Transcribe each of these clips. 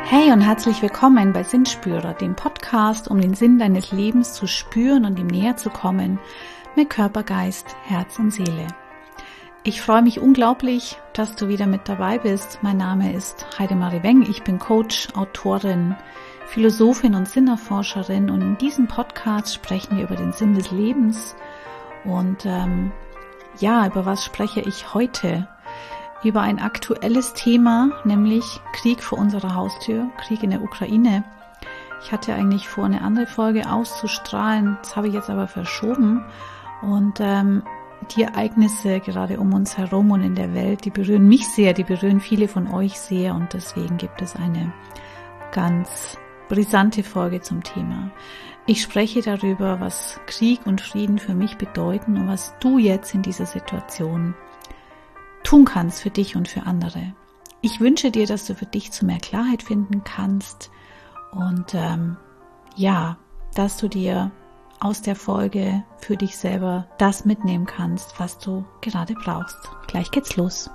Hey und herzlich willkommen bei Sinnspürer, dem Podcast, um den Sinn deines Lebens zu spüren und ihm näher zu kommen mit Körper, Geist, Herz und Seele. Ich freue mich unglaublich, dass du wieder mit dabei bist. Mein Name ist Heidemarie Weng, ich bin Coach, Autorin, Philosophin und Sinnerforscherin und in diesem Podcast sprechen wir über den Sinn des Lebens und über was spreche ich heute? Über ein aktuelles Thema, nämlich Krieg vor unserer Haustür, Krieg in der Ukraine. Ich hatte eigentlich vor, eine andere Folge auszustrahlen, das habe ich jetzt aber verschoben. Und die Ereignisse gerade um uns herum und in der Welt, die berühren mich sehr, die berühren viele von euch sehr und deswegen gibt es eine ganz brisante Folge zum Thema. Ich spreche darüber, was Krieg und Frieden für mich bedeuten und was du jetzt in dieser Situation tun kannst für dich und für andere. Ich wünsche dir, dass du für dich zu mehr Klarheit finden kannst und dass du dir aus der Folge für dich selber das mitnehmen kannst, was du gerade brauchst. Gleich geht's los.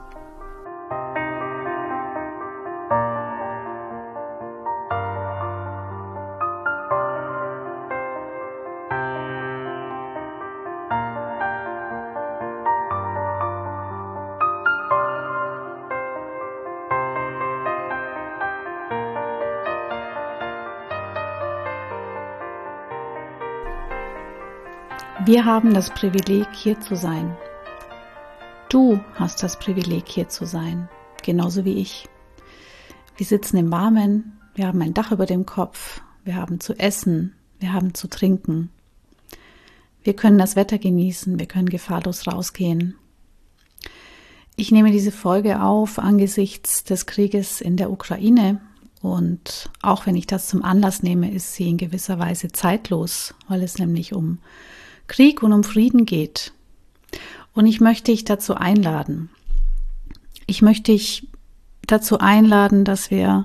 Wir haben das Privileg, hier zu sein. Du hast das Privileg, hier zu sein, genauso wie ich. Wir sitzen im Warmen, wir haben ein Dach über dem Kopf, wir haben zu essen, wir haben zu trinken. Wir können das Wetter genießen, wir können gefahrlos rausgehen. Ich nehme diese Folge auf angesichts des Krieges in der Ukraine und auch wenn ich das zum Anlass nehme, ist sie in gewisser Weise zeitlos, weil es nämlich um Krieg und um Frieden geht. Und ich möchte dich dazu einladen. Ich möchte dich dazu einladen, dass wir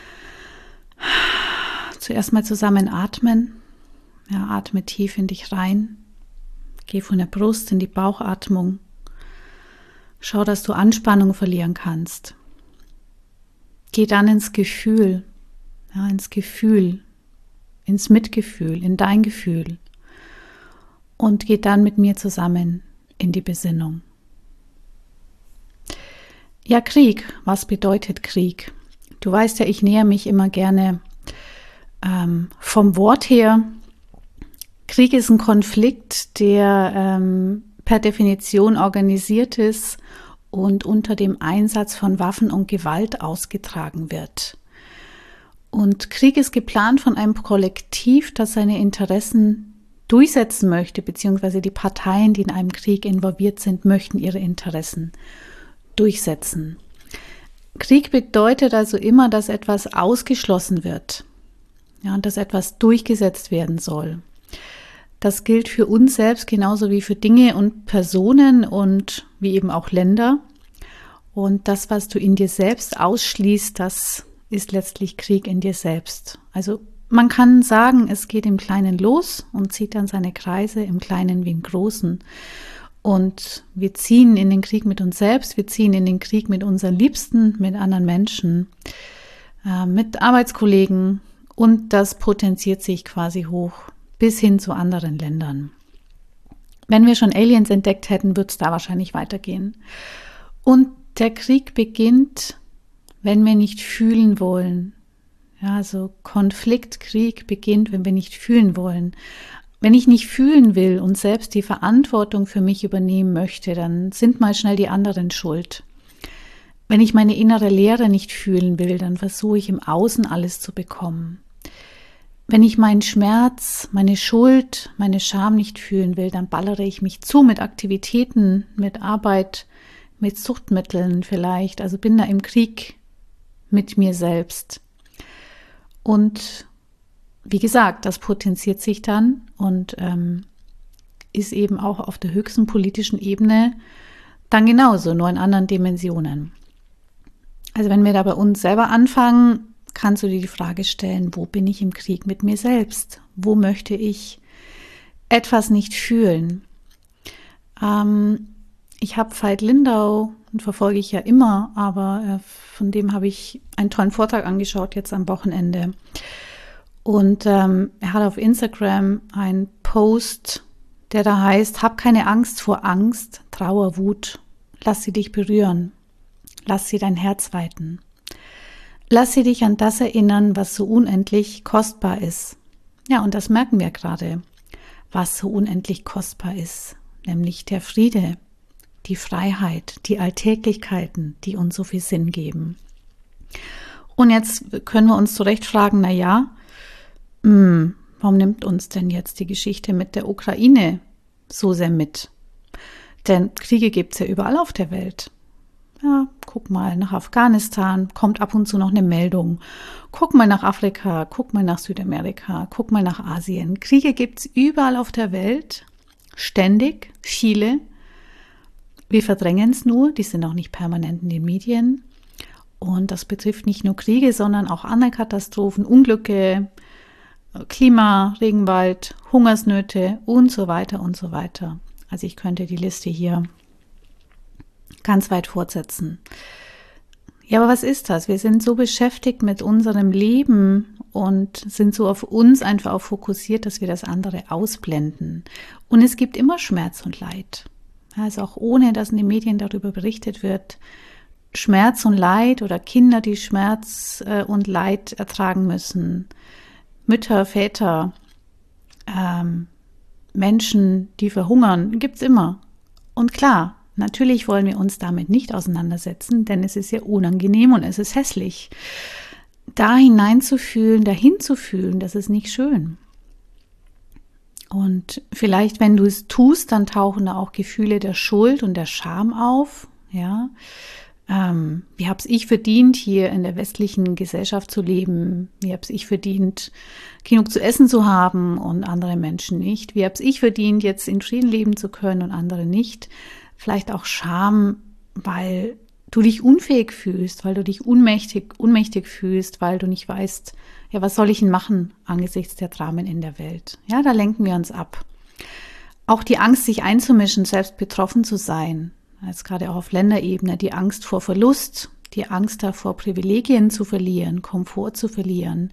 zuerst mal zusammen atmen. Ja, atme tief in dich rein. Geh von der Brust in die Bauchatmung. Schau, dass du Anspannung verlieren kannst. Geh dann ins Gefühl, ins Mitgefühl, in dein Gefühl. Und geh dann mit mir zusammen in die Besinnung. Ja, Krieg. Was bedeutet Krieg? Du weißt ja, ich näher mich immer gerne vom Wort her. Krieg ist ein Konflikt, der per Definition organisiert ist und unter dem Einsatz von Waffen und Gewalt ausgetragen wird. Und Krieg ist geplant von einem Kollektiv, das seine Interessen durchsetzen möchte, beziehungsweise die Parteien, die in einem Krieg involviert sind, möchten ihre Interessen durchsetzen. Krieg bedeutet also immer, dass etwas ausgeschlossen wird, ja, und dass etwas durchgesetzt werden soll. Das gilt für uns selbst genauso wie für Dinge und Personen und wie eben auch Länder. Und das, was du in dir selbst ausschließt, das ist letztlich Krieg in dir selbst. Also man kann sagen, es geht im Kleinen los und zieht dann seine Kreise im Kleinen wie im Großen. Und wir ziehen in den Krieg mit uns selbst, wir ziehen in den Krieg mit unseren Liebsten, mit anderen Menschen, mit Arbeitskollegen und das potenziert sich quasi hoch bis hin zu anderen Ländern. Wenn wir schon Aliens entdeckt hätten, wird es da wahrscheinlich weitergehen. Und der Krieg beginnt, wenn wir nicht fühlen wollen. Ja, also Konflikt, Krieg beginnt, wenn wir nicht fühlen wollen. Wenn ich nicht fühlen will und selbst die Verantwortung für mich übernehmen möchte, dann sind mal schnell die anderen schuld. Wenn ich meine innere Leere nicht fühlen will, dann versuche ich im Außen alles zu bekommen. Wenn ich meinen Schmerz, meine Schuld, meine Scham nicht fühlen will, dann ballere ich mich zu mit Aktivitäten, mit Arbeit, mit Suchtmitteln vielleicht. Also bin da im Krieg mit mir selbst. Und wie gesagt, das potenziert sich dann und ist eben auch auf der höchsten politischen Ebene dann genauso, nur in anderen Dimensionen. Also wenn wir da bei uns selber anfangen, kannst du dir die Frage stellen, wo bin ich im Krieg mit mir selbst? Wo möchte ich etwas nicht fühlen? Ich habe Veit Lindau, den verfolge ich ja immer, aber von dem habe ich einen tollen Vortrag angeschaut jetzt am Wochenende. Und er hat auf Instagram einen Post, der da heißt: Hab keine Angst vor Angst, Trauer, Wut. Lass sie dich berühren. Lass sie dein Herz weiten. Lass sie dich an das erinnern, was so unendlich kostbar ist. Ja, und das merken wir gerade, was so unendlich kostbar ist, nämlich der Friede, die Freiheit, die Alltäglichkeiten, die uns so viel Sinn geben. Und jetzt können wir uns zu Recht fragen, warum nimmt uns denn jetzt die Geschichte mit der Ukraine so sehr mit? Denn Kriege gibt es ja überall auf der Welt. Ja, guck mal nach Afghanistan, kommt ab und zu noch eine Meldung. Guck mal nach Afrika, guck mal nach Südamerika, guck mal nach Asien. Kriege gibt es überall auf der Welt, ständig, viele. Wir verdrängen es nur, die sind auch nicht permanent in den Medien. Und das betrifft nicht nur Kriege, sondern auch andere Katastrophen, Unglücke, Klima, Regenwald, Hungersnöte und so weiter und so weiter. Also ich könnte die Liste hier ganz weit fortsetzen. Ja, aber was ist das? Wir sind so beschäftigt mit unserem Leben und sind so auf uns einfach auch fokussiert, dass wir das andere ausblenden. Und es gibt immer Schmerz und Leid. Also auch ohne, dass in den Medien darüber berichtet wird, Schmerz und Leid oder Kinder, die Schmerz und Leid ertragen müssen, Mütter, Väter, Menschen, die verhungern, gibt's immer. Und klar, natürlich wollen wir uns damit nicht auseinandersetzen, denn es ist ja unangenehm und es ist hässlich. Da hineinzufühlen, dahin zu fühlen, das ist nicht schön. Und vielleicht, wenn du es tust, dann tauchen da auch Gefühle der Schuld und der Scham auf. Ja, wie habe es ich verdient, hier in der westlichen Gesellschaft zu leben? Wie habe es ich verdient, genug zu essen zu haben und andere Menschen nicht? Wie habe es ich verdient, jetzt in Frieden leben zu können und andere nicht? Vielleicht auch Scham, weil du dich unfähig fühlst, weil du dich ohnmächtig fühlst, weil du nicht weißt, ja, was soll ich denn machen angesichts der Dramen in der Welt? Ja, da lenken wir uns ab. Auch die Angst, sich einzumischen, selbst betroffen zu sein, jetzt gerade auch auf Länderebene, die Angst vor Verlust, die Angst davor, Privilegien zu verlieren, Komfort zu verlieren.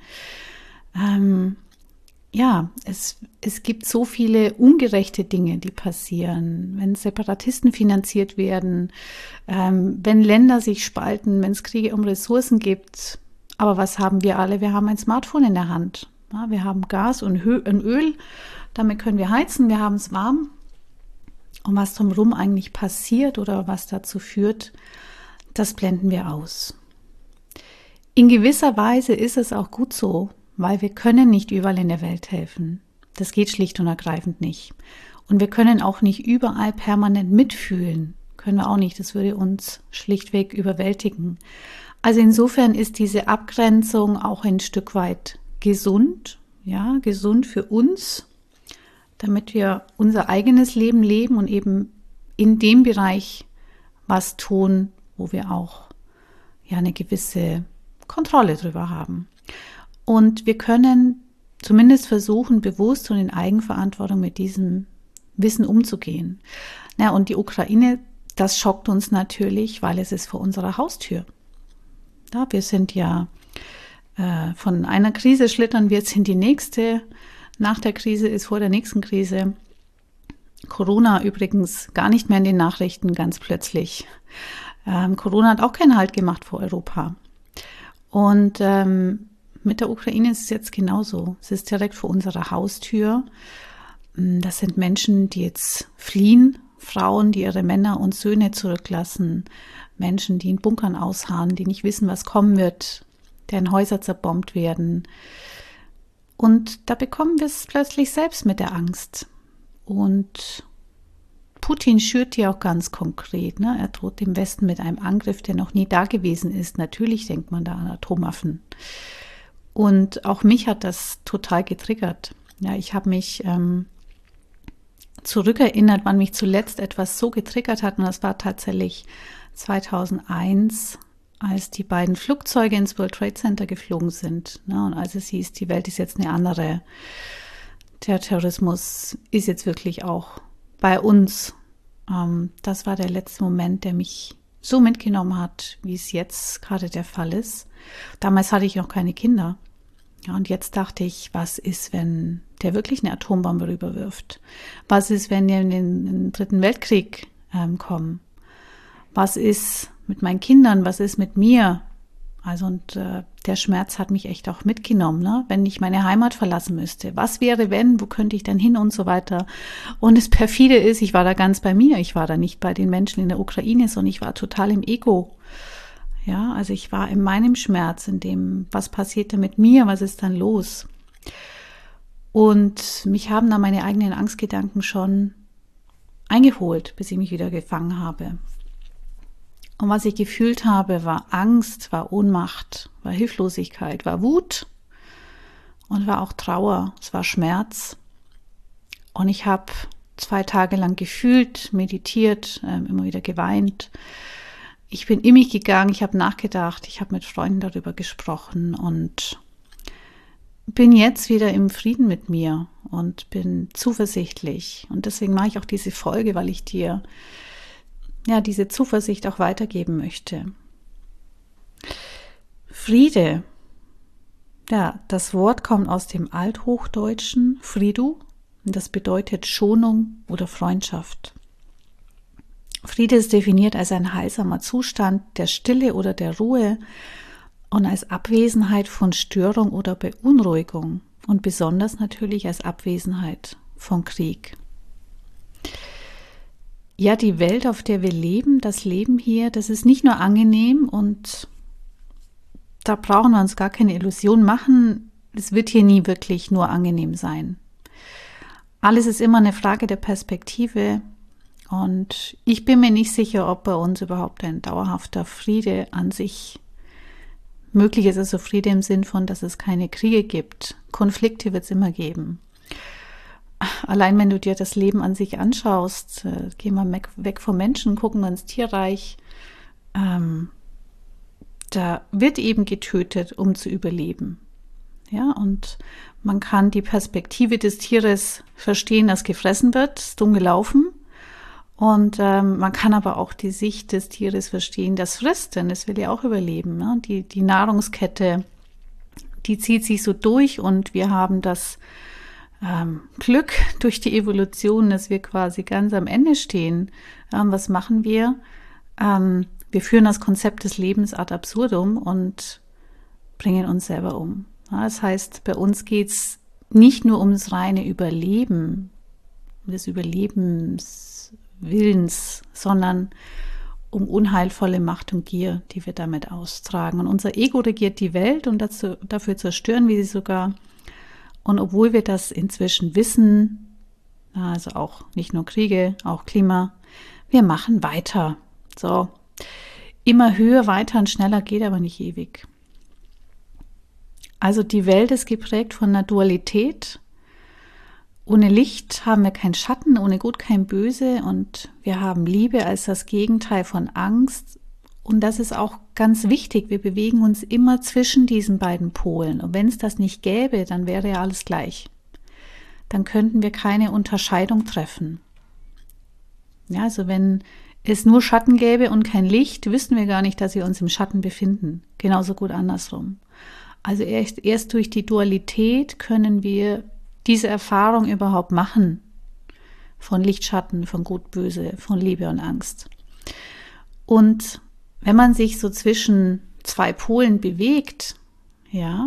Es gibt so viele ungerechte Dinge, die passieren, wenn Separatisten finanziert werden, wenn Länder sich spalten, wenn es Kriege um Ressourcen gibt. Aber was haben wir alle? Wir haben ein Smartphone in der Hand. Ja, wir haben Gas und Öl, damit können wir heizen, wir haben es warm. Und was drumherum eigentlich passiert oder was dazu führt, das blenden wir aus. In gewisser Weise ist es auch gut so, weil wir können nicht überall in der Welt helfen. Das geht schlicht und ergreifend nicht. Und wir können auch nicht überall permanent mitfühlen. Können wir auch nicht. Das würde uns schlichtweg überwältigen. Also insofern ist diese Abgrenzung auch ein Stück weit gesund. Ja, gesund für uns, damit wir unser eigenes Leben leben und eben in dem Bereich was tun, wo wir auch eine gewisse Kontrolle drüber haben. Und wir können zumindest versuchen, bewusst und in Eigenverantwortung mit diesem Wissen umzugehen. Und die Ukraine, das schockt uns natürlich, weil es ist vor unserer Haustür. Ja, wir sind ja von einer Krise schlittern wir jetzt in die nächste. Nach der Krise ist vor der nächsten Krise. Corona übrigens gar nicht mehr in den Nachrichten, ganz plötzlich. Corona hat auch keinen Halt gemacht vor Europa. Und mit der Ukraine ist es jetzt genauso. Es ist direkt vor unserer Haustür. Das sind Menschen, die jetzt fliehen, Frauen, die ihre Männer und Söhne zurücklassen, Menschen, die in Bunkern ausharren, die nicht wissen, was kommen wird, deren Häuser zerbombt werden. Und da bekommen wir es plötzlich selbst mit der Angst. Und Putin schürt die auch ganz konkret. Er droht dem Westen mit einem Angriff, der noch nie da gewesen ist. Natürlich denkt man da an Atomwaffen. Und auch mich hat das total getriggert. Ja, ich habe mich zurückerinnert, wann mich zuletzt etwas so getriggert hat. Und das war tatsächlich 2001, als die beiden Flugzeuge ins World Trade Center geflogen sind. Und als es hieß, die Welt ist jetzt eine andere. Der Terrorismus ist jetzt wirklich auch bei uns Das war der letzte Moment, der mich so mitgenommen hat, wie es jetzt gerade der Fall ist. Damals hatte ich noch keine Kinder. Ja, und jetzt dachte ich, was ist, wenn der wirklich eine Atombombe rüberwirft? Was ist, wenn wir in den Dritten Weltkrieg kommen? Was ist mit meinen Kindern? Was ist mit mir? Also und der Schmerz hat mich echt auch mitgenommen, ne? Wenn ich meine Heimat verlassen müsste. Was wäre, wenn? Wo könnte ich denn hin und so weiter? Und das perfide ist, ich war da ganz bei mir. Ich war da nicht bei den Menschen in der Ukraine, sondern ich war total im Ego. Ja, also ich war in meinem Schmerz, in dem, was passierte mit mir, was ist dann los? Und mich haben da meine eigenen Angstgedanken schon eingeholt, bis ich mich wieder gefangen habe. Und was ich gefühlt habe, war Angst, war Ohnmacht, war Hilflosigkeit, war Wut und war auch Trauer, es war Schmerz. Und ich habe 2 Tage lang gefühlt, meditiert, immer wieder geweint. Ich bin in mich gegangen, ich habe nachgedacht, ich habe mit Freunden darüber gesprochen und bin jetzt wieder im Frieden mit mir und bin zuversichtlich. Und deswegen mache ich auch diese Folge, weil ich dir diese Zuversicht auch weitergeben möchte. Friede. Ja, das Wort kommt aus dem Althochdeutschen Fridu und das bedeutet Schonung oder Freundschaft. Friede ist definiert als ein heilsamer Zustand der Stille oder der Ruhe und als Abwesenheit von Störung oder Beunruhigung und besonders natürlich als Abwesenheit von Krieg. Ja, die Welt, auf der wir leben, das Leben hier, das ist nicht nur angenehm und da brauchen wir uns gar keine Illusion machen. Es wird hier nie wirklich nur angenehm sein. Alles ist immer eine Frage der Perspektive und ich bin mir nicht sicher, ob bei uns überhaupt ein dauerhafter Friede an sich möglich ist. Also Friede im Sinn von, dass es keine Kriege gibt. Konflikte wird es immer geben. Allein wenn du dir das Leben an sich anschaust, gehen wir weg vom Menschen, gucken wir ins Tierreich, da wird eben getötet, um zu überleben. Ja, und man kann die Perspektive des Tieres verstehen, das gefressen wird, ist dumm gelaufen. Und man kann aber auch die Sicht des Tieres verstehen, das frisst, denn es will ja auch überleben. Ne? Die Nahrungskette, die zieht sich so durch und wir haben das Glück durch die Evolution, dass wir quasi ganz am Ende stehen. Was machen wir? Wir führen das Konzept des Lebens ad absurdum und bringen uns selber um. Ja, das heißt, bei uns geht es nicht nur ums reine Überleben, des Überlebenswillens, sondern um unheilvolle Macht und Gier, die wir damit austragen. Und unser Ego regiert die Welt und dafür zerstören wir sie sogar. Und obwohl wir das inzwischen wissen, also auch nicht nur Kriege, auch Klima, wir machen weiter. So, immer höher, weiter und schneller geht aber nicht ewig. Also die Welt ist geprägt von einer Dualität. Ohne Licht haben wir keinen Schatten, ohne Gut kein Böse und wir haben Liebe als das Gegenteil von Angst. Und das ist auch ganz wichtig, wir bewegen uns immer zwischen diesen beiden Polen. Und wenn es das nicht gäbe, dann wäre ja alles gleich. Dann könnten wir keine Unterscheidung treffen. Ja, also wenn es nur Schatten gäbe und kein Licht, wüssten wir gar nicht, dass wir uns im Schatten befinden. Genauso gut andersrum. Also erst durch die Dualität können wir diese Erfahrung überhaupt machen. Von Licht, Schatten, von Gut, Böse, von Liebe und Angst. Und wenn man sich so zwischen 2 Polen bewegt, ja,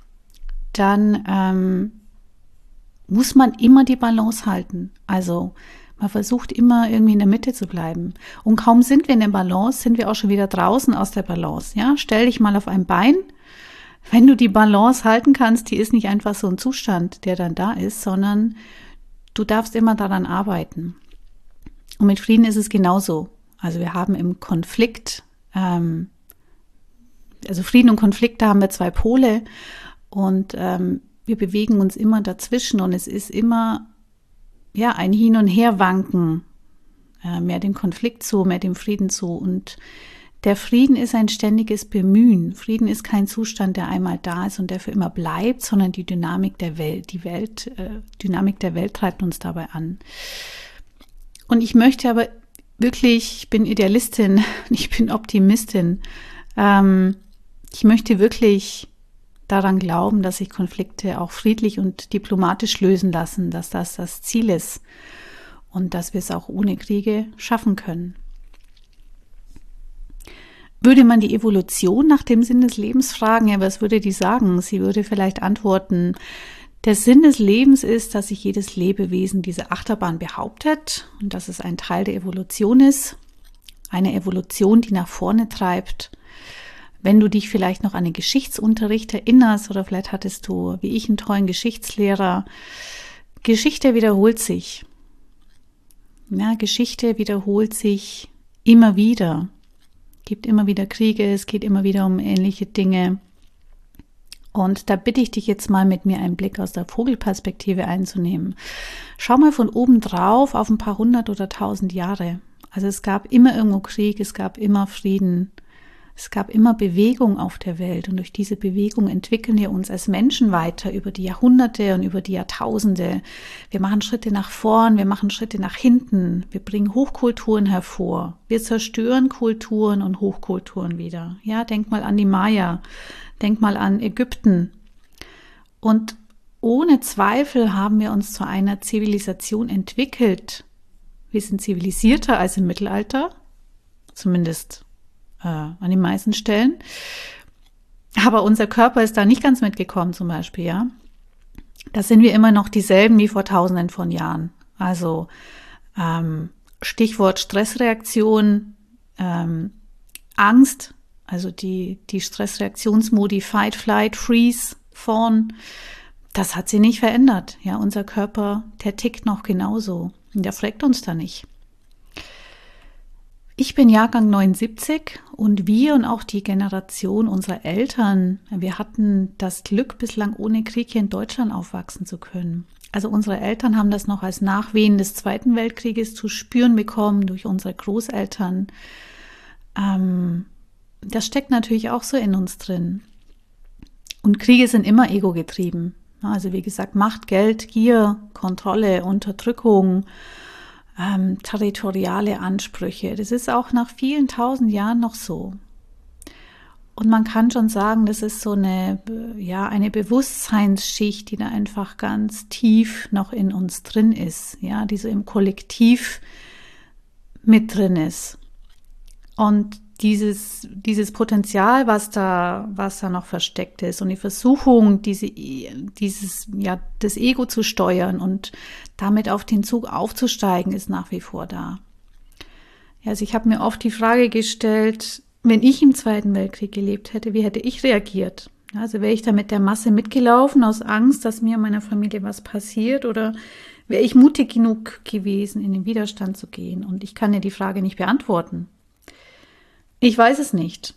dann muss man immer die Balance halten. Also man versucht immer irgendwie in der Mitte zu bleiben. Und kaum sind wir in der Balance, sind wir auch schon wieder draußen aus der Balance. Ja, stell dich mal auf ein Bein. Wenn du die Balance halten kannst, die ist nicht einfach so ein Zustand, der dann da ist, sondern du darfst immer daran arbeiten. Und mit Frieden ist es genauso. Also wir haben im Konflikt, also Frieden und Konflikt, da haben wir 2 Pole und wir bewegen uns immer dazwischen und es ist immer ein Hin- und Herwanken, mehr dem Konflikt zu, mehr dem Frieden zu. Und der Frieden ist ein ständiges Bemühen. Frieden ist kein Zustand, der einmal da ist und der für immer bleibt, sondern die Dynamik der Welt. Dynamik der Welt treibt uns dabei an. Und ich möchte aber wirklich, ich bin Idealistin, ich bin Optimistin. Ich möchte wirklich daran glauben, dass sich Konflikte auch friedlich und diplomatisch lösen lassen, dass das Ziel ist und dass wir es auch ohne Kriege schaffen können. Würde man die Evolution nach dem Sinn des Lebens fragen, ja, was würde die sagen? Sie würde vielleicht antworten, der Sinn des Lebens ist, dass sich jedes Lebewesen diese Achterbahn behauptet und dass es ein Teil der Evolution ist. Eine Evolution, die nach vorne treibt. Wenn du dich vielleicht noch an den Geschichtsunterricht erinnerst oder vielleicht hattest du, wie ich, einen tollen Geschichtslehrer, Geschichte wiederholt sich. Ja, Geschichte wiederholt sich immer wieder. Es gibt immer wieder Kriege, es geht immer wieder um ähnliche Dinge. Und da bitte ich dich jetzt mal mit mir einen Blick aus der Vogelperspektive einzunehmen. Schau mal von oben drauf auf ein paar hundert oder tausend Jahre. Also es gab immer irgendwo Krieg, es gab immer Frieden, es gab immer Bewegung auf der Welt. Und durch diese Bewegung entwickeln wir uns als Menschen weiter über die Jahrhunderte und über die Jahrtausende. Wir machen Schritte nach vorn, wir machen Schritte nach hinten. Wir bringen Hochkulturen hervor. Wir zerstören Kulturen und Hochkulturen wieder. Ja, denk mal an die Maya. Denk mal an Ägypten. Und ohne Zweifel haben wir uns zu einer Zivilisation entwickelt. Wir sind zivilisierter als im Mittelalter, zumindest an den meisten Stellen. Aber unser Körper ist da nicht ganz mitgekommen zum Beispiel, ja. Da sind wir immer noch dieselben wie vor Tausenden von Jahren. Also Stichwort Stressreaktion, Angst, also die Stressreaktionsmodi Fight, Flight, Freeze, Fawn, das hat sich nicht verändert. Ja, unser Körper, der tickt noch genauso. Und der fragt uns da nicht. Ich bin Jahrgang 79 und wir und auch die Generation unserer Eltern, wir hatten das Glück, bislang ohne Krieg hier in Deutschland aufwachsen zu können. Also unsere Eltern haben das noch als Nachwehen des Zweiten Weltkrieges zu spüren bekommen durch unsere Großeltern. Das steckt natürlich auch so in uns drin. Und Kriege sind immer ego-getrieben. Also wie gesagt, Macht, Geld, Gier, Kontrolle, Unterdrückung, territoriale Ansprüche. Das ist auch nach vielen tausend Jahren noch so. Und man kann schon sagen, das ist so eine Bewusstseinsschicht, die da einfach ganz tief noch in uns drin ist, ja, die so im Kollektiv mit drin ist. Und dieses Potenzial, was da noch versteckt ist und die Versuchung, das Ego zu steuern und damit auf den Zug aufzusteigen, ist nach wie vor da. Ja, also ich habe mir oft die Frage gestellt, wenn ich im Zweiten Weltkrieg gelebt hätte, wie hätte ich reagiert? Also wäre ich da mit der Masse mitgelaufen aus Angst, dass mir und meiner Familie was passiert, oder wäre ich mutig genug gewesen, in den Widerstand zu gehen? Und ich kann dir die Frage nicht beantworten. Ich weiß es nicht.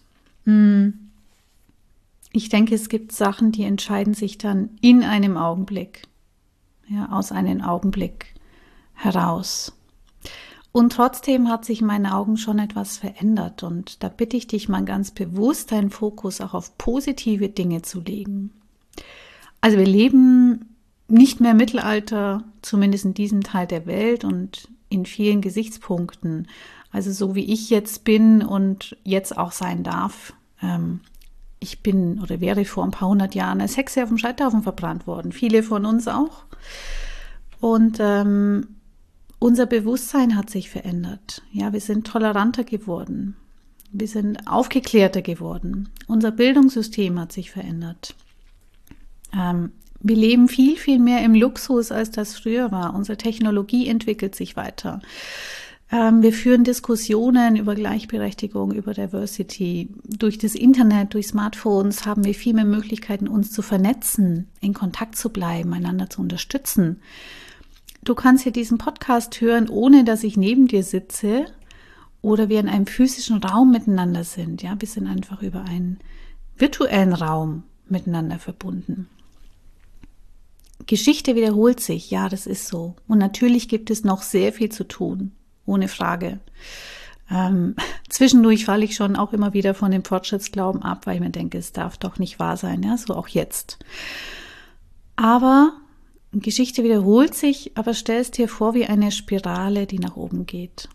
Ich denke, es gibt Sachen, die entscheiden sich dann in einem Augenblick, ja, aus einem Augenblick heraus. Und trotzdem hat sich in meinen Augen schon etwas verändert. Und da bitte ich dich mal ganz bewusst, deinen Fokus auch auf positive Dinge zu legen. Also wir leben nicht mehr im Mittelalter, zumindest in diesem Teil der Welt und in vielen Gesichtspunkten. Also so wie ich jetzt bin und jetzt auch sein darf. Ich bin oder wäre vor ein paar hundert Jahren als Hexe auf dem Scheiterhaufen verbrannt worden. Viele von uns auch. Und unser Bewusstsein hat sich verändert. Ja, wir sind toleranter geworden. Wir sind aufgeklärter geworden. Unser Bildungssystem hat sich verändert. Wir leben viel, viel mehr im Luxus, als das früher war. Unsere Technologie entwickelt sich weiter. Wir führen Diskussionen über Gleichberechtigung, über Diversity. Durch das Internet, durch Smartphones haben wir viel mehr Möglichkeiten, uns zu vernetzen, in Kontakt zu bleiben, einander zu unterstützen. Du kannst hier diesen Podcast hören, ohne dass ich neben dir sitze oder wir in einem physischen Raum miteinander sind. Ja, wir sind einfach über einen virtuellen Raum miteinander verbunden. Geschichte wiederholt sich, ja, das ist so. Und natürlich gibt es noch sehr viel zu tun. Ohne Frage. Zwischendurch falle ich schon auch immer wieder von dem Fortschrittsglauben ab, weil ich mir denke, es darf doch nicht wahr sein, ja, so auch jetzt. Aber Geschichte wiederholt sich, aber stell es dir vor wie eine Spirale, die nach oben geht.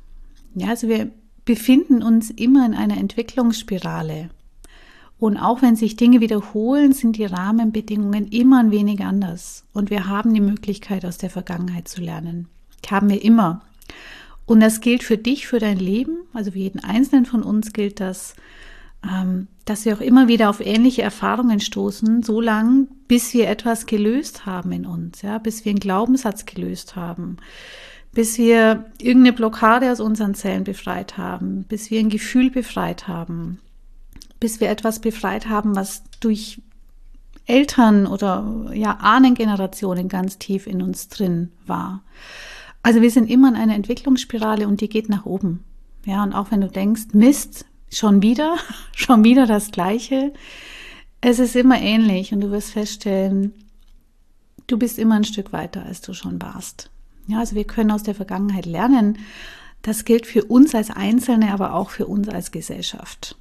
Ja, also wir befinden uns immer in einer Entwicklungsspirale. Und auch wenn sich Dinge wiederholen, sind die Rahmenbedingungen immer ein wenig anders. Und wir haben die Möglichkeit, aus der Vergangenheit zu lernen. Haben wir immer. Und das gilt für dich, für dein Leben, also für jeden Einzelnen von uns gilt das, dass wir auch immer wieder auf ähnliche Erfahrungen stoßen, so lange, bis wir etwas gelöst haben in uns, ja, bis wir einen Glaubenssatz gelöst haben, bis wir irgendeine Blockade aus unseren Zellen befreit haben, bis wir ein Gefühl befreit haben, bis wir etwas befreit haben, was durch Eltern oder ja Ahnengenerationen ganz tief in uns drin war. Also wir sind immer in einer Entwicklungsspirale und die geht nach oben. Ja, und auch wenn du denkst, Mist, schon wieder das Gleiche. Es ist immer ähnlich und du wirst feststellen, du bist immer ein Stück weiter, als du schon warst. Ja, also wir können aus der Vergangenheit lernen. Das gilt für uns als Einzelne, aber auch für uns als Gesellschaft.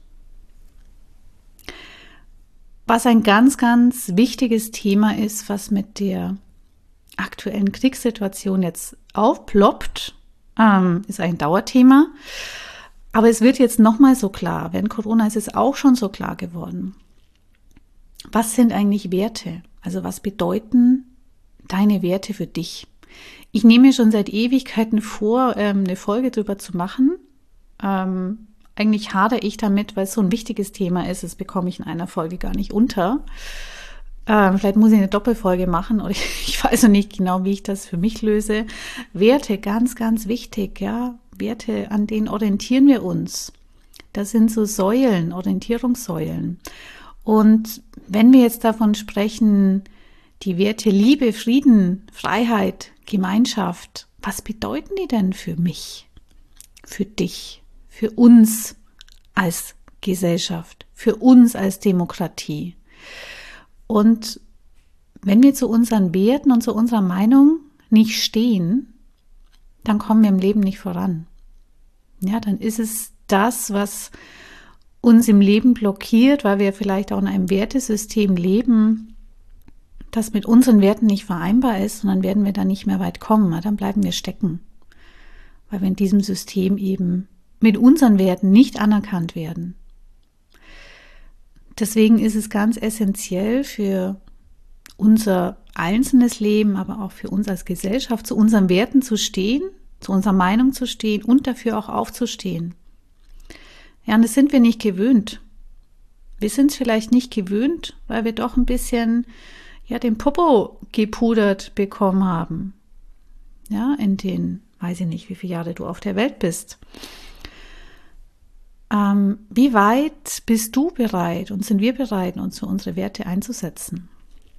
Was ein ganz, ganz wichtiges Thema ist, was mit der aktuellen Kriegssituation jetzt aufploppt, ist ein Dauerthema. Aber es wird jetzt nochmal so klar, während Corona ist es auch schon so klar geworden. Was sind eigentlich Werte? Also was bedeuten deine Werte für dich? Ich nehme mir schon seit Ewigkeiten vor, eine Folge drüber zu machen. Eigentlich hadere ich damit, weil es so ein wichtiges Thema ist. Das bekomme ich in einer Folge gar nicht unter. Vielleicht muss ich eine Doppelfolge machen oder ich weiß noch nicht genau, wie ich das für mich löse. Werte, ganz, ganz wichtig, ja. Werte, an denen orientieren wir uns. Das sind so Säulen, Orientierungssäulen. Und wenn wir jetzt davon sprechen, die Werte Liebe, Frieden, Freiheit, Gemeinschaft, was bedeuten die denn für mich, für dich, für uns als Gesellschaft, für uns als Demokratie? Und wenn wir zu unseren Werten und zu unserer Meinung nicht stehen, dann kommen wir im Leben nicht voran. Ja, dann ist es das, was uns im Leben blockiert, weil wir vielleicht auch in einem Wertesystem leben, das mit unseren Werten nicht vereinbar ist, und dann werden wir da nicht mehr weit kommen. Dann bleiben wir stecken, weil wir in diesem System eben mit unseren Werten nicht anerkannt werden. Deswegen ist es ganz essentiell für unser einzelnes Leben, aber auch für uns als Gesellschaft, zu unseren Werten zu stehen, zu unserer Meinung zu stehen und dafür auch aufzustehen. Ja, und das sind wir nicht gewöhnt. Wir sind es vielleicht nicht gewöhnt, weil wir doch ein bisschen den Popo gepudert bekommen haben. Ja, in den, weiß ich nicht, wie viele Jahre du auf der Welt bist. Wie weit bist du bereit und sind wir bereit, uns für unsere Werte einzusetzen?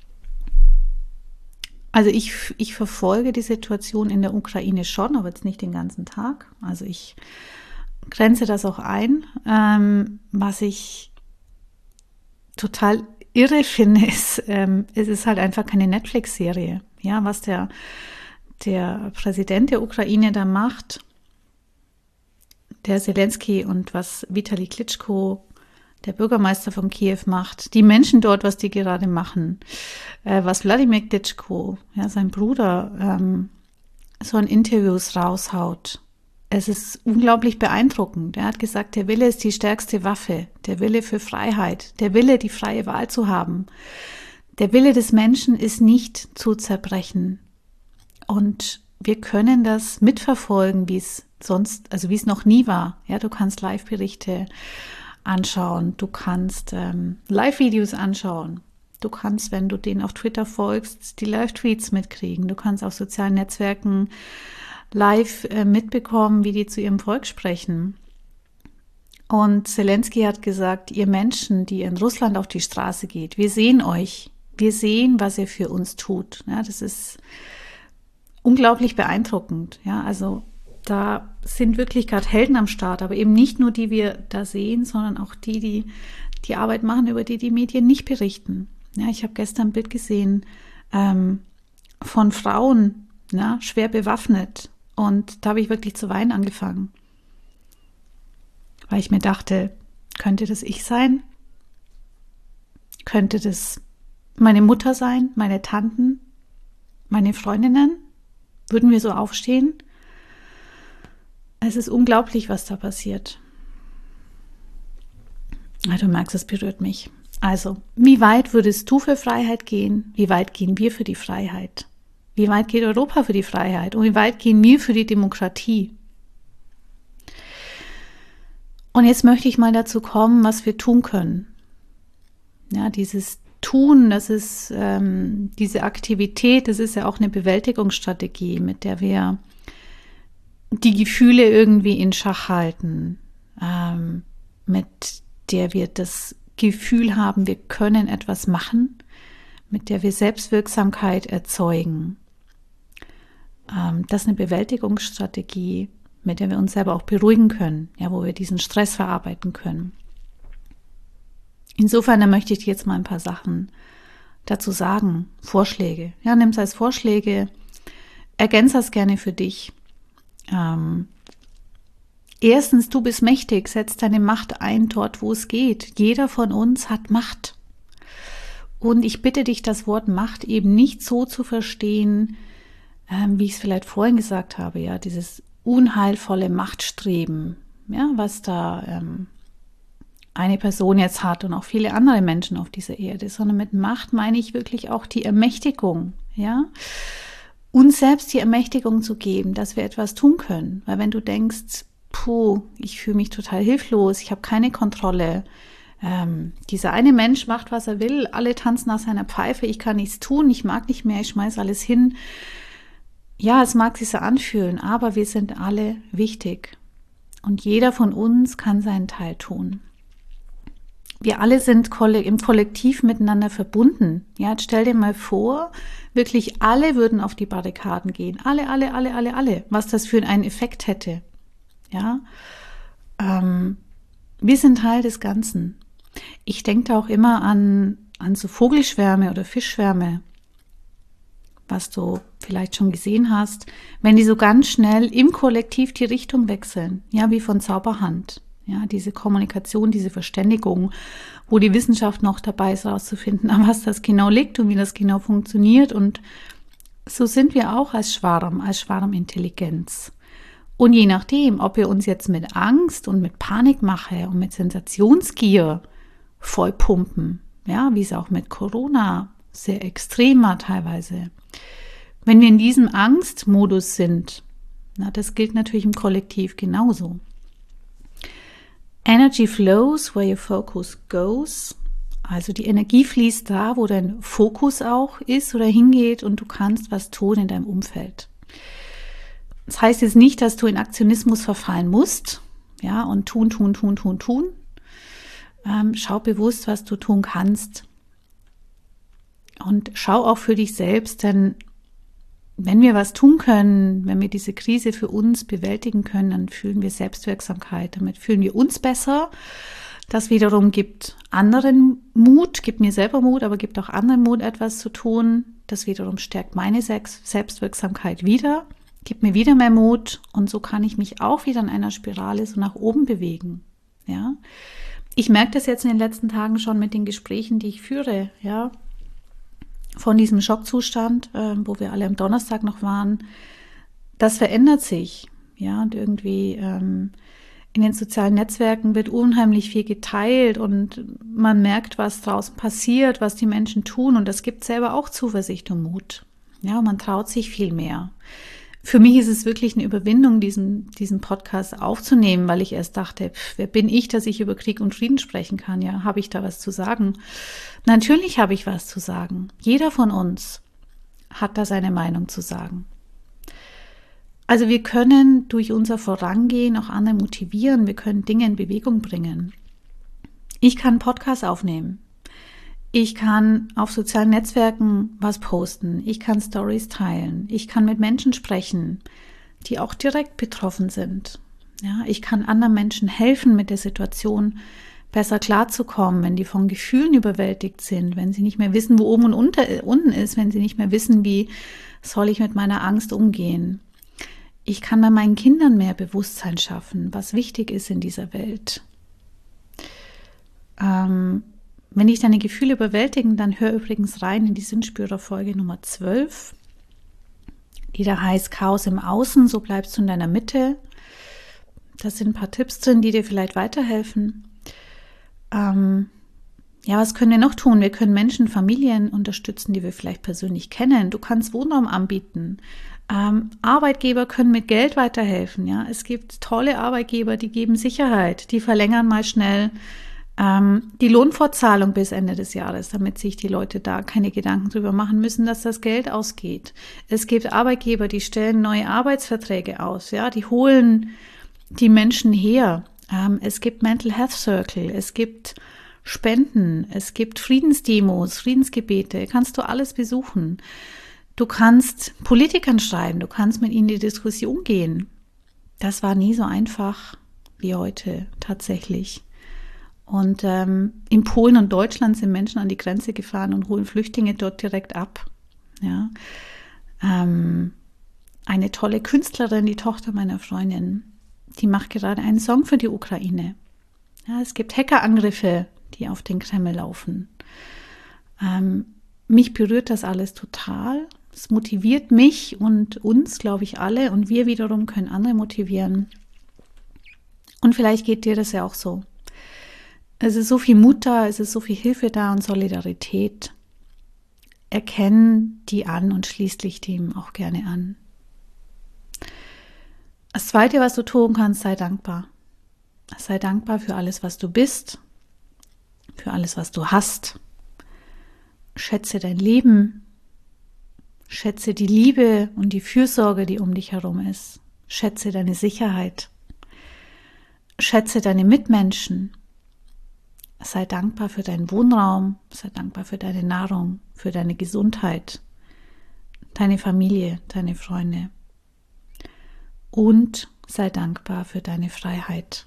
Also ich verfolge die Situation in der Ukraine schon, aber jetzt nicht den ganzen Tag. Also ich grenze das auch ein. Was ich total irre finde, ist, es ist halt einfach keine Netflix-Serie. Ja, was der Präsident der Ukraine da macht, der Zelensky, und was Vitali Klitschko, der Bürgermeister von Kiew, macht, die Menschen dort, was die gerade machen, was Wladimir Klitschko, ja, sein Bruder, so in Interviews raushaut. Es ist unglaublich beeindruckend. Er hat gesagt, der Wille ist die stärkste Waffe, der Wille für Freiheit, der Wille, die freie Wahl zu haben. Der Wille des Menschen ist nicht zu zerbrechen. Und wir können das mitverfolgen, wie es noch nie war. Ja, du kannst Live-Berichte anschauen, du kannst Live-Videos anschauen, du kannst, wenn du denen auf Twitter folgst, die Live-Tweets mitkriegen, du kannst auf sozialen Netzwerken live mitbekommen, wie die zu ihrem Volk sprechen. Und Zelensky hat gesagt, ihr Menschen, die in Russland auf die Straße geht, wir sehen euch, wir sehen, was ihr für uns tut. Ja, das ist unglaublich beeindruckend. Ja, also da sind wirklich gerade Helden am Start, aber eben nicht nur die wir da sehen, sondern auch die Arbeit machen, über die Medien nicht berichten. Ja, ich habe gestern ein Bild gesehen von Frauen, ja, schwer bewaffnet, und da habe ich wirklich zu weinen angefangen, weil ich mir dachte, könnte das ich sein? Könnte das meine Mutter sein, meine Tanten, meine Freundinnen? Würden wir so aufstehen? Es ist unglaublich, was da passiert. Du merkst, es berührt mich. Also, wie weit würdest du für Freiheit gehen? Wie weit gehen wir für die Freiheit? Wie weit geht Europa für die Freiheit? Und wie weit gehen wir für die Demokratie? Und jetzt möchte ich mal dazu kommen, was wir tun können. Ja, dieses Tun, das ist diese Aktivität, das ist ja auch eine Bewältigungsstrategie, mit der wir die Gefühle irgendwie in Schach halten, mit der wir das Gefühl haben, wir können etwas machen, mit der wir Selbstwirksamkeit erzeugen. Das ist eine Bewältigungsstrategie, mit der wir uns selber auch beruhigen können, ja, wo wir diesen Stress verarbeiten können. Insofern, da möchte ich dir jetzt mal ein paar Sachen dazu sagen, Vorschläge. Ja, nimm es als Vorschläge, ergänze das gerne für dich. Erstens, du bist mächtig, setz deine Macht ein dort, wo es geht. Jeder von uns hat Macht. Und ich bitte dich, das Wort Macht eben nicht so zu verstehen, wie ich es vielleicht vorhin gesagt habe, ja, dieses unheilvolle Machtstreben, ja, was da eine Person jetzt hat und auch viele andere Menschen auf dieser Erde, sondern mit Macht meine ich wirklich auch die Ermächtigung, ja, uns selbst die Ermächtigung zu geben, dass wir etwas tun können, weil wenn du denkst, ich fühle mich total hilflos, ich habe keine Kontrolle, dieser eine Mensch macht, was er will, alle tanzen nach seiner Pfeife, ich kann nichts tun, ich mag nicht mehr, ich schmeiß alles hin. Ja, es mag sich so anfühlen, aber wir sind alle wichtig und jeder von uns kann seinen Teil tun. Wir alle sind im Kollektiv miteinander verbunden. Ja, jetzt stell dir mal vor, wirklich alle würden auf die Barrikaden gehen. Alle. Was das für einen Effekt hätte. Ja, wir sind Teil des Ganzen. Ich denke da auch immer an so Vogelschwärme oder Fischschwärme, was du vielleicht schon gesehen hast, wenn die so ganz schnell im Kollektiv die Richtung wechseln, ja, wie von Zauberhand. Ja, diese Kommunikation, diese Verständigung, wo die Wissenschaft noch dabei ist, herauszufinden, an was das genau liegt und wie das genau funktioniert. Und so sind wir auch als Schwarmintelligenz. Und je nachdem, ob wir uns jetzt mit Angst und mit Panikmache und mit Sensationsgier vollpumpen, ja, wie es auch mit Corona sehr extrem war teilweise. Wenn wir in diesem Angstmodus sind, das gilt natürlich im Kollektiv genauso. Energy flows where your focus goes. Also die Energie fließt da, wo dein Fokus auch ist oder hingeht und du kannst was tun in deinem Umfeld. Das heißt jetzt nicht, dass du in Aktionismus verfallen musst, ja, und tun. Schau bewusst, was du tun kannst. Und schau auch für dich selbst, denn wenn wir was tun können, wenn wir diese Krise für uns bewältigen können, dann fühlen wir Selbstwirksamkeit. Damit fühlen wir uns besser. Das wiederum gibt anderen Mut, gibt mir selber Mut, aber gibt auch anderen Mut, etwas zu tun. Das wiederum stärkt meine Selbstwirksamkeit wieder, gibt mir wieder mehr Mut und so kann ich mich auch wieder in einer Spirale so nach oben bewegen. Ja, ich merke das jetzt in den letzten Tagen schon mit den Gesprächen, die ich führe, ja. Von diesem Schockzustand, wo wir alle am Donnerstag noch waren, das verändert sich, ja, und irgendwie in den sozialen Netzwerken wird unheimlich viel geteilt und man merkt, was draußen passiert, was die Menschen tun und das gibt selber auch Zuversicht und Mut, ja, und man traut sich viel mehr. Für mich ist es wirklich eine Überwindung, diesen Podcast aufzunehmen, weil ich erst dachte, wer bin ich, dass ich über Krieg und Frieden sprechen kann? Ja, habe ich da was zu sagen? Natürlich habe ich was zu sagen. Jeder von uns hat da seine Meinung zu sagen. Also wir können durch unser Vorangehen auch andere motivieren. Wir können Dinge in Bewegung bringen. Ich kann einen Podcast aufnehmen. Ich kann auf sozialen Netzwerken was posten. Ich kann Stories teilen. Ich kann mit Menschen sprechen, die auch direkt betroffen sind. Ja, ich kann anderen Menschen helfen, mit der Situation besser klarzukommen, wenn die von Gefühlen überwältigt sind, wenn sie nicht mehr wissen, wo oben und unten ist, wenn sie nicht mehr wissen, wie soll ich mit meiner Angst umgehen. Ich kann bei meinen Kindern mehr Bewusstsein schaffen, was wichtig ist in dieser Welt. Wenn dich deine Gefühle überwältigen, dann hör übrigens rein in die Sinnspürerfolge Nummer 12, die da heißt Chaos im Außen, so bleibst du in deiner Mitte. Da sind ein paar Tipps drin, die dir vielleicht weiterhelfen. Was können wir noch tun? Wir können Menschen, Familien unterstützen, die wir vielleicht persönlich kennen. Du kannst Wohnraum anbieten. Arbeitgeber können mit Geld weiterhelfen. Ja, es gibt tolle Arbeitgeber, die geben Sicherheit, die verlängern mal schnell die Lohnfortzahlung bis Ende des Jahres, damit sich die Leute da keine Gedanken drüber machen müssen, dass das Geld ausgeht. Es gibt Arbeitgeber, die stellen neue Arbeitsverträge aus. Ja, die holen die Menschen her. Es gibt Mental Health Circle, es gibt Spenden, es gibt Friedensdemos, Friedensgebete, kannst du alles besuchen. Du kannst Politikern schreiben, du kannst mit ihnen in die Diskussion gehen. Das war nie so einfach wie heute tatsächlich. Und in Polen und Deutschland sind Menschen an die Grenze gefahren und holen Flüchtlinge dort direkt ab. Ja. Eine tolle Künstlerin, die Tochter meiner Freundin, die macht gerade einen Song für die Ukraine. Ja, es gibt Hackerangriffe, die auf den Kreml laufen. Mich berührt das alles total. Es motiviert mich und uns, glaube ich, alle. Und wir wiederum können andere motivieren. Und vielleicht geht dir das ja auch so. Es ist so viel Mut da, es ist so viel Hilfe da und Solidarität. Erkenn die an und schließ dich dem auch gerne an. Das Zweite, was du tun kannst, sei dankbar. Sei dankbar für alles, was du bist, für alles, was du hast. Schätze dein Leben. Schätze die Liebe und die Fürsorge, die um dich herum ist. Schätze deine Sicherheit. Schätze deine Mitmenschen. Sei dankbar für deinen Wohnraum, sei dankbar für deine Nahrung, für deine Gesundheit, deine Familie, deine Freunde. Und sei dankbar für deine Freiheit.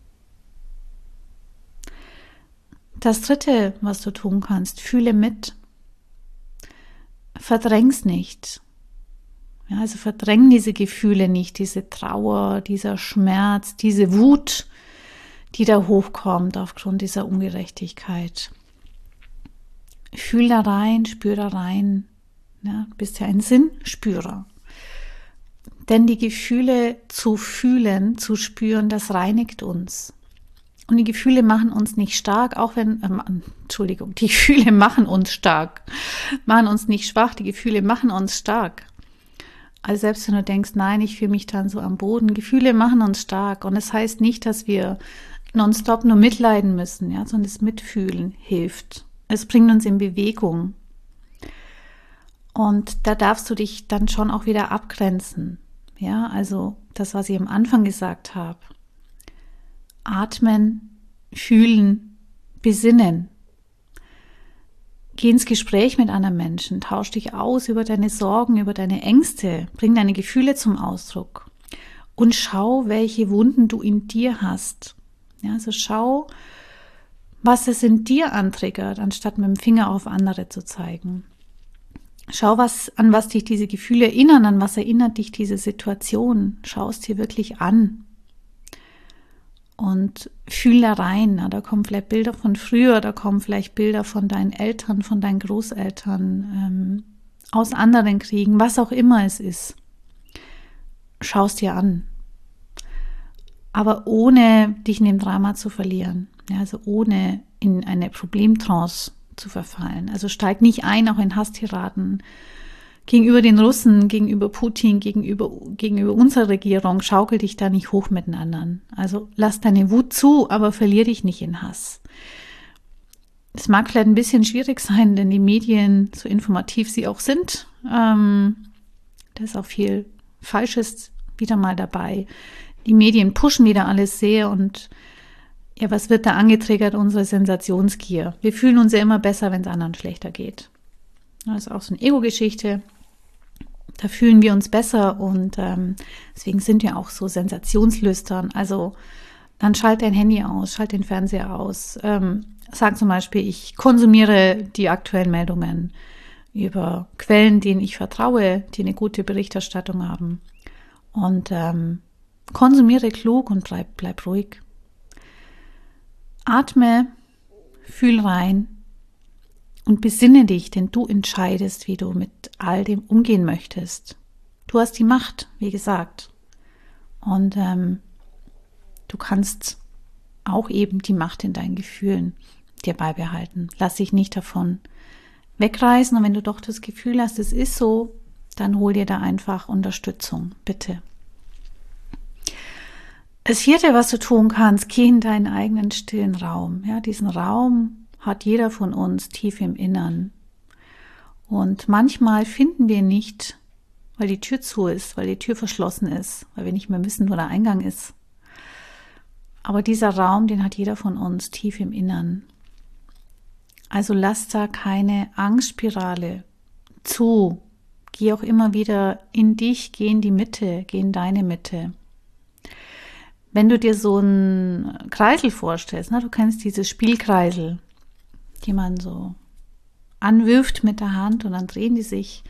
Das Dritte, was du tun kannst, fühle mit. Verdräng's nicht. Ja, also verdräng diese Gefühle nicht, diese Trauer, dieser Schmerz, diese Wut, die da hochkommt aufgrund dieser Ungerechtigkeit. Fühl da rein, spür da rein. Ja, du bist ja ein Sinnspürer. Denn die Gefühle zu fühlen, zu spüren, das reinigt uns. Und die Gefühle machen uns nicht stark, auch wenn, die Gefühle machen uns stark, machen uns nicht schwach, die Gefühle machen uns stark. Also selbst wenn du denkst, nein, ich fühle mich dann so am Boden, Gefühle machen uns stark. Und es heißt nicht, dass wir nonstop nur mitleiden müssen, ja, sondern das Mitfühlen hilft. Es bringt uns in Bewegung. Und da darfst du dich dann schon auch wieder abgrenzen. Ja, also das, was ich am Anfang gesagt habe. Atmen, fühlen, besinnen. Geh ins Gespräch mit anderen Menschen, tausch dich aus über deine Sorgen, über deine Ängste, bring deine Gefühle zum Ausdruck und schau, welche Wunden du in dir hast. Ja, also schau, was es in dir antriggert, anstatt mit dem Finger auf andere zu zeigen. Schau, an was dich diese Gefühle erinnern, an was erinnert dich diese Situation. Schau es dir wirklich an. Und fühl da rein. Na, da kommen vielleicht Bilder von früher, da kommen vielleicht Bilder von deinen Eltern, von deinen Großeltern, aus anderen Kriegen, was auch immer es ist. Schau es dir an. Aber ohne dich in dem Drama zu verlieren. Ja, also ohne in eine Problemtrance zu verfallen. Also steig nicht ein, auch in Hasstiraden gegenüber den Russen, gegenüber Putin, gegenüber unserer Regierung. Schaukel dich da nicht hoch mit den anderen. Also lass deine Wut zu, aber verlier dich nicht in Hass. Es mag vielleicht ein bisschen schwierig sein, denn die Medien, so informativ sie auch sind, da ist auch viel Falsches wieder mal dabei. Die Medien pushen wieder alles sehr und ja, was wird da angetriggert? Unsere Sensationsgier. Wir fühlen uns ja immer besser, wenn es anderen schlechter geht. Das ist auch so eine Ego-Geschichte. Da fühlen wir uns besser und deswegen sind wir auch so sensationslüstern. Also dann schalt dein Handy aus, schalt den Fernseher aus. Sag zum Beispiel, ich konsumiere die aktuellen Meldungen über Quellen, denen ich vertraue, die eine gute Berichterstattung haben. Und konsumiere klug und bleib ruhig. Atme, fühl rein und besinne dich, denn du entscheidest, wie du mit all dem umgehen möchtest. Du hast die Macht, wie gesagt. Und du kannst auch eben die Macht in deinen Gefühlen dir beibehalten. Lass dich nicht davon wegreißen, und wenn du doch das Gefühl hast, es ist so, dann hol dir da einfach Unterstützung, bitte. Das vierte, was du tun kannst, geh in deinen eigenen stillen Raum. Ja, diesen Raum hat jeder von uns tief im Innern. Und manchmal finden wir nicht, weil die Tür zu ist, weil die Tür verschlossen ist, weil wir nicht mehr wissen, wo der Eingang ist. Aber dieser Raum, den hat jeder von uns tief im Innern. Also lass da keine Angstspirale zu. Geh auch immer wieder in dich, geh in die Mitte, geh in deine Mitte. Wenn du dir so einen Kreisel vorstellst, du kennst dieses Spielkreisel, die man so anwirft mit der Hand und dann drehen die sich.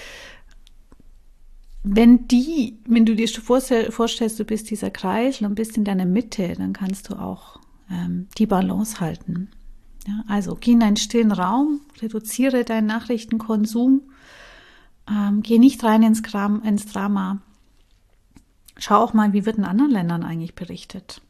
Wenn du dir vorstellst, du bist dieser Kreisel und bist in deiner Mitte, dann kannst du auch die Balance halten. Ja, also geh in einen stillen Raum, reduziere deinen Nachrichtenkonsum, geh nicht rein ins Drama. Schau auch mal, wie wird in anderen Ländern eigentlich berichtet.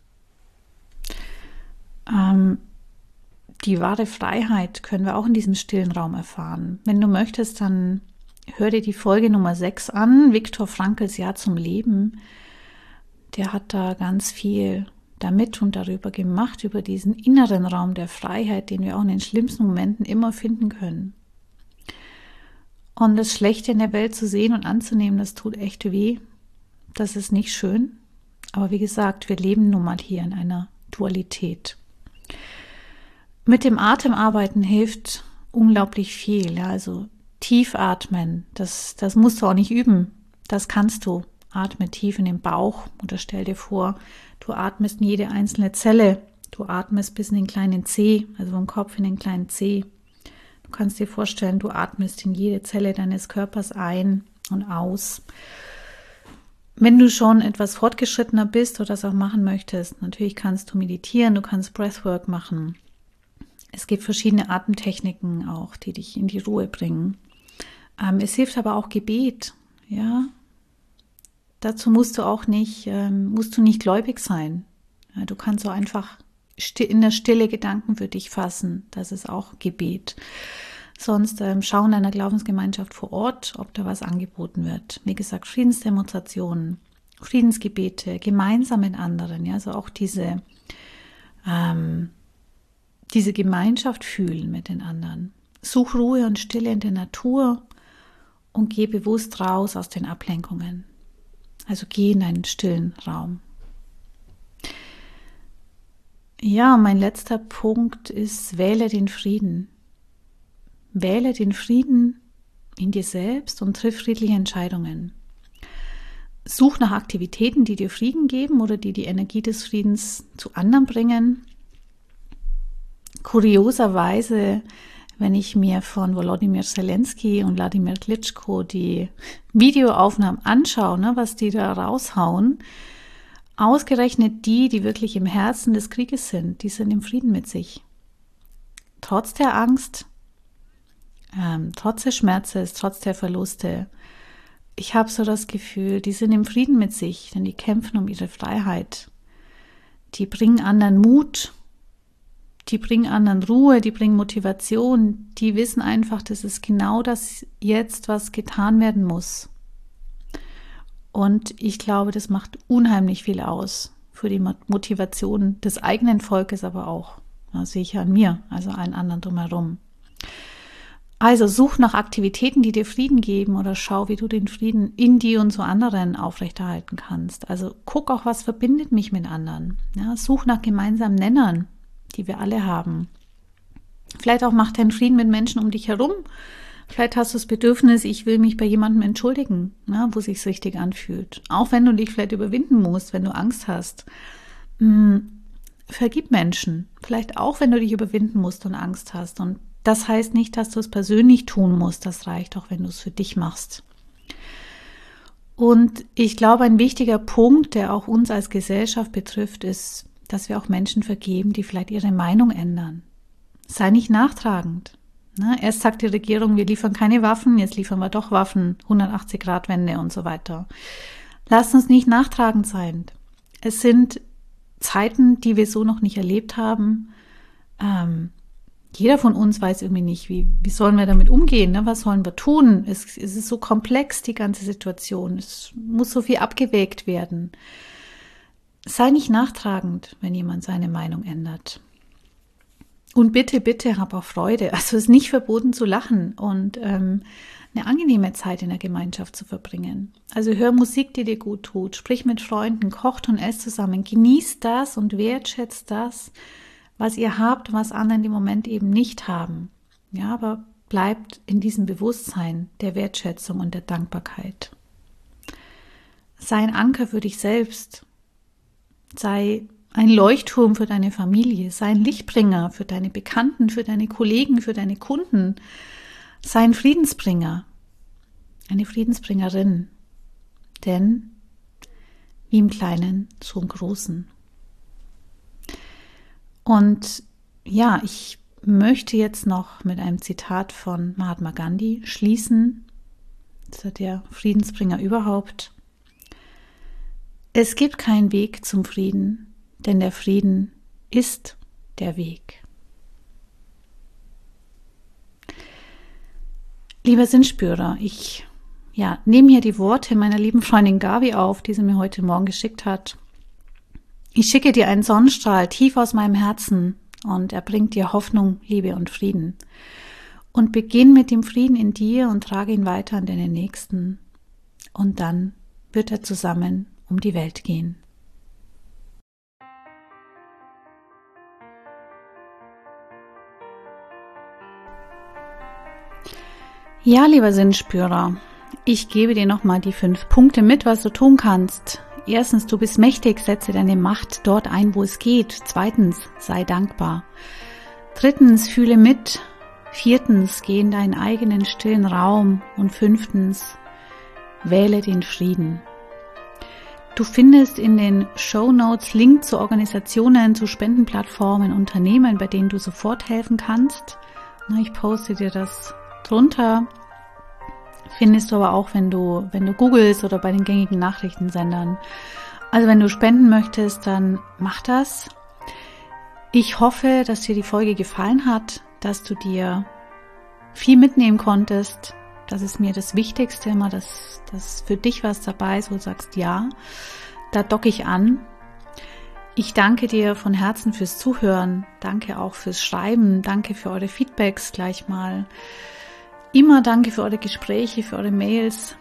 Die wahre Freiheit können wir auch in diesem stillen Raum erfahren. Wenn du möchtest, dann hör dir die Folge Nummer 6 an, Viktor Frankls Ja zum Leben. Der hat da ganz viel damit und darüber gemacht, über diesen inneren Raum der Freiheit, den wir auch in den schlimmsten Momenten immer finden können. Und das Schlechte in der Welt zu sehen und anzunehmen, das tut echt weh. Das ist nicht schön. Aber wie gesagt, wir leben nun mal hier in einer Dualität. Mit dem Atem arbeiten hilft unglaublich viel. Ja, also tief atmen, das musst du auch nicht üben. Das kannst du. Atme tief in den Bauch oder stell dir vor, du atmest in jede einzelne Zelle. Du atmest bis in den kleinen Zeh, also vom Kopf in den kleinen Zeh. Du kannst dir vorstellen, du atmest in jede Zelle deines Körpers ein und aus. Wenn du schon etwas fortgeschrittener bist oder das auch machen möchtest, natürlich kannst du meditieren, du kannst Breathwork machen. Es gibt verschiedene Atemtechniken auch, die dich in die Ruhe bringen. Es hilft aber auch Gebet, ja. Dazu musst du nicht gläubig sein. Ja, du kannst so einfach in der Stille Gedanken für dich fassen. Das ist auch Gebet. Sonst schau in deiner Glaubensgemeinschaft vor Ort, ob da was angeboten wird. Wie gesagt, Friedensdemonstrationen, Friedensgebete, gemeinsam mit anderen. Ja, also auch diese Gemeinschaft fühlen mit den anderen. Such Ruhe und Stille in der Natur und geh bewusst raus aus den Ablenkungen. Also geh in einen stillen Raum. Ja, mein letzter Punkt ist, wähle den Frieden. Wähle den Frieden in dir selbst und triff friedliche Entscheidungen. Such nach Aktivitäten, die dir Frieden geben oder die die Energie des Friedens zu anderen bringen. Kurioserweise, wenn ich mir von Volodymyr Zelensky und Wladimir Klitschko die Videoaufnahmen anschaue, was die da raushauen, ausgerechnet die wirklich im Herzen des Krieges sind, die sind im Frieden mit sich. Trotz der Angst, trotz des Schmerzes, trotz der Verluste. Ich habe so das Gefühl, die sind im Frieden mit sich, denn die kämpfen um ihre Freiheit. Die bringen anderen Mut, die bringen anderen Ruhe, die bringen Motivation. Die wissen einfach, das ist genau das jetzt, was getan werden muss. Und ich glaube, das macht unheimlich viel aus für die Motivation des eigenen Volkes, aber auch, das sehe ich ja an mir, also allen anderen drumherum. Also such nach Aktivitäten, die dir Frieden geben, oder schau, wie du den Frieden in dir und zu anderen aufrechterhalten kannst. Also guck auch, was verbindet mich mit anderen. Ja, such nach gemeinsamen Nennern, die wir alle haben. Vielleicht auch mach deinen Frieden mit Menschen um dich herum. Vielleicht hast du das Bedürfnis, ich will mich bei jemandem entschuldigen, wo es sich richtig anfühlt. Auch wenn du dich vielleicht überwinden musst, wenn du Angst hast. Vergib Menschen. Vielleicht auch, wenn du dich überwinden musst und Angst hast. Und das heißt nicht, dass du es persönlich tun musst. Das reicht auch, wenn du es für dich machst. Und ich glaube, ein wichtiger Punkt, der auch uns als Gesellschaft betrifft, ist, dass wir auch Menschen vergeben, die vielleicht ihre Meinung ändern. Sei nicht nachtragend. Erst sagt die Regierung, wir liefern keine Waffen, jetzt liefern wir doch Waffen, 180-Grad-Wende und so weiter. Lasst uns nicht nachtragend sein. Es sind Zeiten, die wir so noch nicht erlebt haben. Jeder von uns weiß irgendwie nicht, wie sollen wir damit umgehen, ne? Was sollen wir tun? Es ist so komplex, die ganze Situation. Es muss so viel abgewägt werden. Sei nicht nachtragend, wenn jemand seine Meinung ändert. Und bitte, bitte hab auch Freude. Also es ist nicht verboten zu lachen und eine angenehme Zeit in der Gemeinschaft zu verbringen. Also hör Musik, die dir gut tut, sprich mit Freunden, kocht und esst zusammen. Genießt das und wertschätzt das, was ihr habt, was andere im Moment eben nicht haben. Ja, aber bleibt in diesem Bewusstsein der Wertschätzung und der Dankbarkeit. Sei ein Anker für dich selbst. Sei ein Leuchtturm für deine Familie. Sei ein Lichtbringer für deine Bekannten, für deine Kollegen, für deine Kunden. Sei ein Friedensbringer, eine Friedensbringerin. Denn wie im Kleinen, so im Großen. Und ja, ich möchte jetzt noch mit einem Zitat von Mahatma Gandhi schließen. Das ist der Friedensbringer überhaupt. Es gibt keinen Weg zum Frieden, denn der Frieden ist der Weg. Lieber Sinnspürer, ich nehme hier die Worte meiner lieben Freundin Gabi auf, die sie mir heute Morgen geschickt hat. Ich schicke dir einen Sonnenstrahl tief aus meinem Herzen und er bringt dir Hoffnung, Liebe und Frieden. Und beginn mit dem Frieden in dir und trage ihn weiter an deine Nächsten. Und dann wird er zusammen um die Welt gehen. Ja, lieber Sinnspürer, ich gebe dir nochmal die 5 Punkte mit, was du tun kannst. Erstens, du bist mächtig, setze deine Macht dort ein, wo es geht. Zweitens, sei dankbar. Drittens, fühle mit. Viertens, geh in deinen eigenen stillen Raum. Und 5, wähle den Frieden. Du findest in den Shownotes Link zu Organisationen, zu Spendenplattformen, Unternehmen, bei denen du sofort helfen kannst. Ich poste dir das drunter. Findest du aber auch, wenn du googelst oder bei den gängigen Nachrichtensendern. Also wenn du spenden möchtest, dann mach das. Ich hoffe, dass dir die Folge gefallen hat, dass du dir viel mitnehmen konntest. Das ist mir das Wichtigste immer, dass für dich was dabei ist, wo du sagst, ja, da docke ich an. Ich danke dir von Herzen fürs Zuhören. Danke auch fürs Schreiben. Danke für eure Feedbacks gleich mal. Immer danke für eure Gespräche, für eure Mails.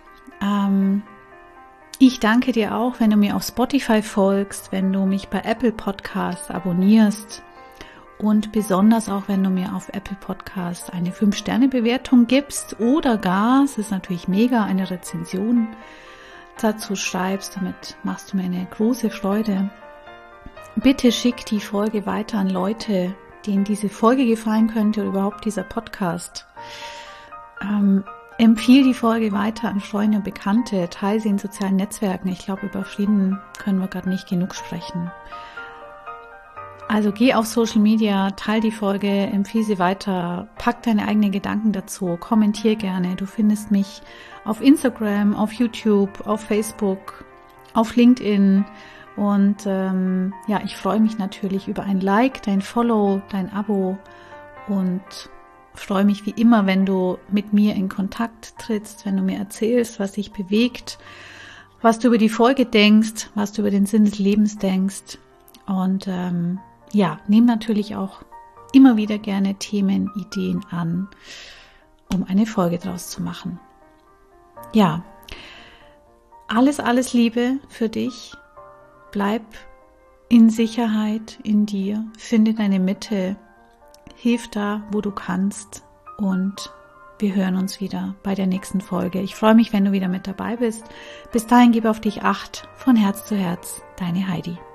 Ich danke dir auch, wenn du mir auf Spotify folgst, wenn du mich bei Apple Podcasts abonnierst und besonders auch, wenn du mir auf Apple Podcasts eine 5-Sterne-Bewertung gibst oder gar, es ist natürlich mega, eine Rezension dazu schreibst. Damit machst du mir eine große Freude. Bitte schick die Folge weiter an Leute, denen diese Folge gefallen könnte oder überhaupt dieser Podcast. Empfiehl die Folge weiter an Freunde und Bekannte, teile sie in sozialen Netzwerken. Ich glaube, über Frieden können wir gerade nicht genug sprechen. Also geh auf Social Media, teile die Folge, empfehle sie weiter, pack deine eigenen Gedanken dazu, kommentier gerne. Du findest mich auf Instagram, auf YouTube, auf Facebook, auf LinkedIn. Und ich freue mich natürlich über ein Like, dein Follow, dein Abo und freue mich wie immer, wenn du mit mir in Kontakt trittst, wenn du mir erzählst, was dich bewegt, was du über die Folge denkst, was du über den Sinn des Lebens denkst. Und nimm natürlich auch immer wieder gerne Themen, Ideen an, um eine Folge draus zu machen. Ja, alles Liebe für dich. Bleib in Sicherheit in dir, finde deine Mitte. Hilf da, wo du kannst und wir hören uns wieder bei der nächsten Folge. Ich freue mich, wenn du wieder mit dabei bist. Bis dahin, gib auf dich Acht. Von Herz zu Herz, deine Heidi.